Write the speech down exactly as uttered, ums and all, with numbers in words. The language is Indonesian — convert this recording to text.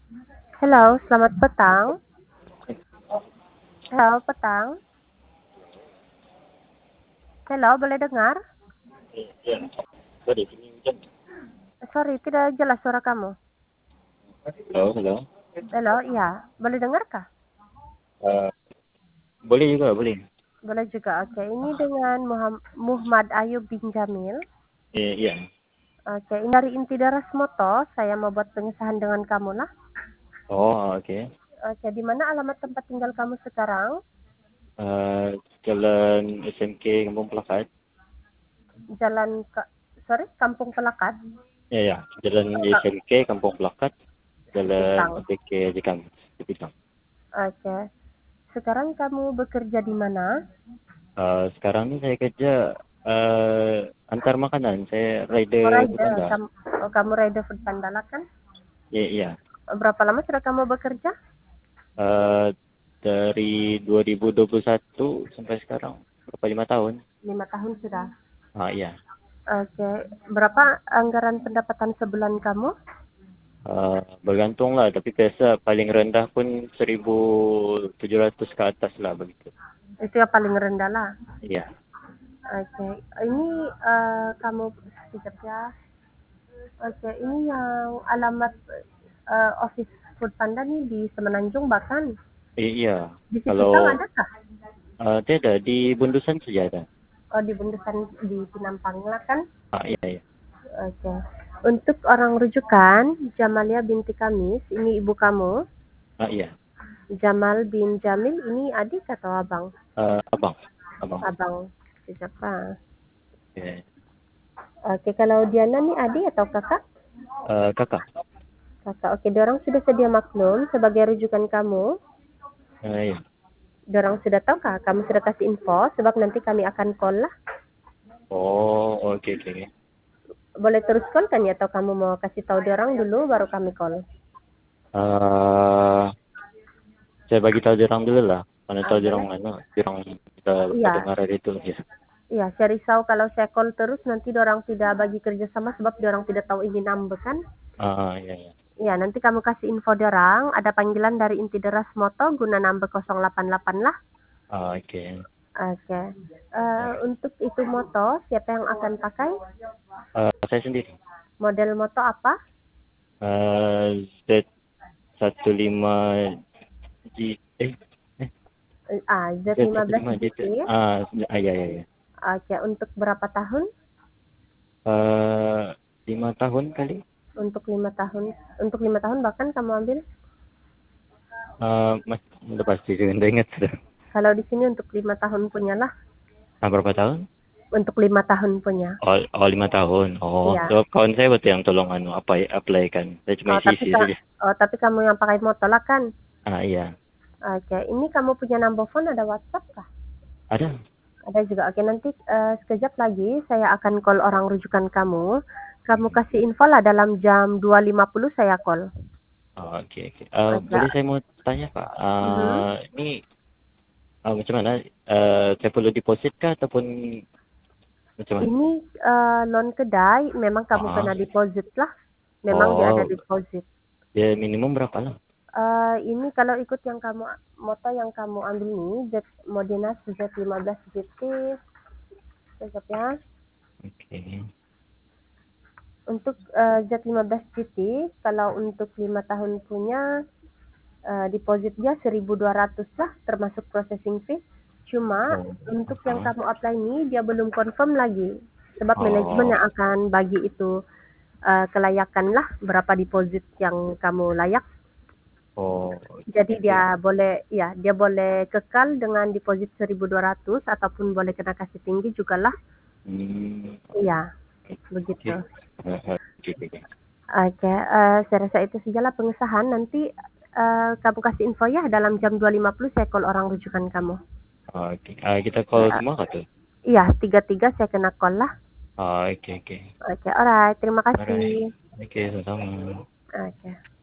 Halo, selamat petang. Halo, petang. Halo, boleh dengar? Iya. Sorry, ini hujan. Sorry, tidak jelas suara kamu. Halo, halo. Halo, iya. Boleh dengarkah? Eh, boleh juga, boleh. Boleh juga. Oke, ini dengan Muham- Muhammad Ayub bin Jamil. Iya, iya. Oke, ini dari Inti Daras Moto. Saya mau buat pengesahan dengan kamu lah. Oh, oke. Oke, di mana alamat tempat tinggal kamu sekarang? Eh, Jalan S M K Kampung Pelakat. Jalan ke, sorry, Kampung Pelakat, Iya, iya. Jalan Ka- S M K Kampung Pelakat. Jalan Pitang. A B K Jekang. Jepitang. Oke. Sekarang kamu bekerja di mana? Eh, sekarang ini saya kerja eh antar makanan. Saya Oh, rider rider. Foodpanda. Kamu, oh, kamu rider food panda lah kan? Iya, iya. Berapa lama sudah kamu bekerja? Eh, dari dua ribu dua puluh satu sampai sekarang. Berapa lima tahun? Lima tahun sudah. Ah, iya. Oke. Berapa anggaran pendapatan sebulan kamu? Uh, bergantung lah, tapi biasa paling rendah pun seribu tujuh ratus ke atas lah begitu. Itu yang paling rendah lah. Iya. Oke. Ini eh, kamu sekejap ya. Oke. Ini yang alamat eh, office food panda nih di Semenanjung bahkan. I- iya. Di Sipitang Kalau adakah? uh, tidak di Bundusan saja ada. Oh, di Bundesan di Pinampang lah kan? Ah, iya, iya. Oke. Untuk orang rujukan, Jamalia binti Kamis, ini ibu kamu. Ah, iya. Jamal bin Jamil, ini adik atau abang? Uh, abang. Abang. Abang. Siapa? Iya. Oke, kalau Diana nih adik atau kakak? Uh, kakak. Kakak. Oke, dorang sudah sedia maklum sebagai rujukan kamu. Uh, iya. Dorang sudah tahu kah? Kamu sudah kasih info sebab nanti kami akan call lah. Oh, oke, oke. Boleh terus call kan ya atau kamu mau kasih tahu dorang dulu baru kami call? Uh, saya bagi tahu orang dulu lah. Mana tahu Oke orang lah. mana, orang kita Iya, dengar itu ya. iya. Saya risau kalau saya call terus nanti dorang tidak bagi kerjasama sebab dorang tidak tahu ini number kan? Ah, iya, iya. Ya, nanti kamu kasih info dorang. Ada panggilan dari Inti Deras Moto guna number nol delapan delapan lah. Ah, oke. Oke. Uh, untuk itu moto, siapa yang akan pakai? Uh, saya sendiri. Model moto apa? Uh, Z satu lima G eh eh Ah, Z satu Z lima belas lima G G T. ah ah ya ya ya Oke, untuk berapa tahun? eh lima tahun kali. Untuk lima tahun. Untuk lima tahun bahkan kamu ambil? Eh mas udah pasti sih udah ingat sudah. Kalau di sini untuk lima tahun punya lah. Ah, berapa tahun? Untuk lima tahun punya. Oh, oh lima tahun. Oh, Iya. so kawan saya betul yang tolong anu apa ya apply kan. Saya cuma Oh, tapi isi ka, saja. oh, tapi kamu yang pakai motor lah kan? Ah iya. Oke, ini kamu punya number phone ada WhatsApp kah? Ada. Ada juga. Oke, nanti uh, sekejap lagi saya akan call orang rujukan kamu. Kamu kasih info lah dalam jam dua lima puluh saya call. Oh, oke oke. Eh, Oke. boleh saya mau tanya Pak. Mhm. Eh ini eh, macam mana? Eh saya perlu deposit kah ataupun macam mana? Ini uh, loan kedai, memang kamu Ah. kena deposit lah. Memang dia ada Oh, deposit. ya minimum berapa lah? Uh, ini kalau ikut yang kamu motor yang kamu ambil nih, Z Modena Z lima belas G T, sekejap ya. Oke. Untuk uh, Z lima belas G T, kalau untuk lima tahun punya uh, deposit dia seribu dua ratus lah termasuk processing fee. Cuma Oh. untuk yang Ah. kamu apply ini dia belum confirm lagi. Sebab manajemen Oh. yang akan bagi itu uh, kelayakan lah berapa deposit yang kamu layak. Oh, Jadi oke. dia boleh ya dia boleh kekal dengan deposit seribu dua ratus ataupun boleh kena kasih tinggi juga lah. Hmm, Iya, oke. begitu. Eh, eh, Oke, oke. Oke, uh, saya rasa itu sajalah pengesahan. Nanti uh, kamu kasih info ya dalam jam dua lima puluh saya call orang rujukan kamu. Oke. Ah, kita call Uh, semua kah tuh? iya, tiga tiga saya kena call lah. Ah, oke, oke. Oke, alright. Terima Alright. kasih. Oke, sama-sama. Oke.